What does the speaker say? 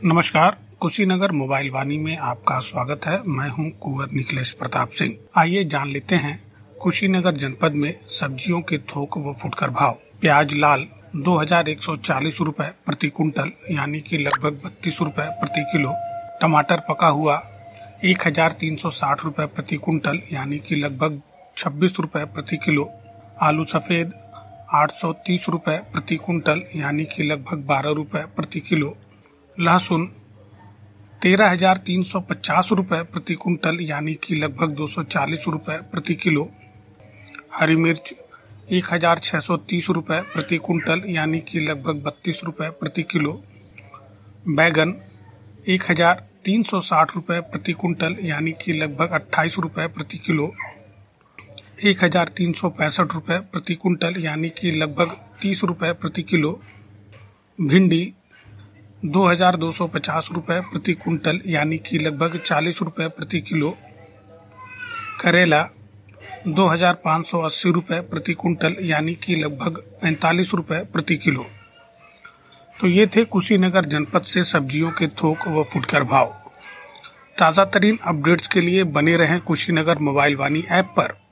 नमस्कार, कुशीनगर मोबाइल वाणी में आपका स्वागत है। मैं हूं कुंवर निखिलेश प्रताप सिंह। आइए जान लेते हैं कुशीनगर जनपद में सब्जियों के थोक व फुटकर भाव। प्याज लाल 2140 रुपए प्रति कुंटल यानी कि लगभग 32 रुपए प्रति किलो। टमाटर पका हुआ 1360 रुपए प्रति कुंटल यानी कि लगभग 26 रुपए प्रति किलो। आलू सफेद 830 रुपए प्रति कुंटल यानी कि लगभग 12 रुपए प्रति किलो। लहसुन 13,350 रुपए प्रति कुंटल यानी कि लगभग 240 रुपए प्रति किलो। हरी मिर्च 1,630 रुपए प्रति कुंटल यानी कि लगभग 32 रुपए प्रति किलो। बैगन 1,360 रुपए प्रति कुंटल यानी कि लगभग 28 रुपए प्रति किलो। 1,365 रुपए प्रति कुंटल यानी कि लगभग 30 रुपए प्रति किलो। भिंडी 2,250 रुपए प्रति कुंटल यानी कि लगभग 40 रुपए प्रति किलो। करेला 2,580 रुपए प्रति कुंटल यानी कि लगभग 45 रुपए प्रति किलो। तो ये थे कुशीनगर जनपद से सब्जियों के थोक व फुटकर भाव। ताज़ा तरीन अपडेट्स के लिए बने रहें कुशीनगर मोबाइल वाणी ऐप पर।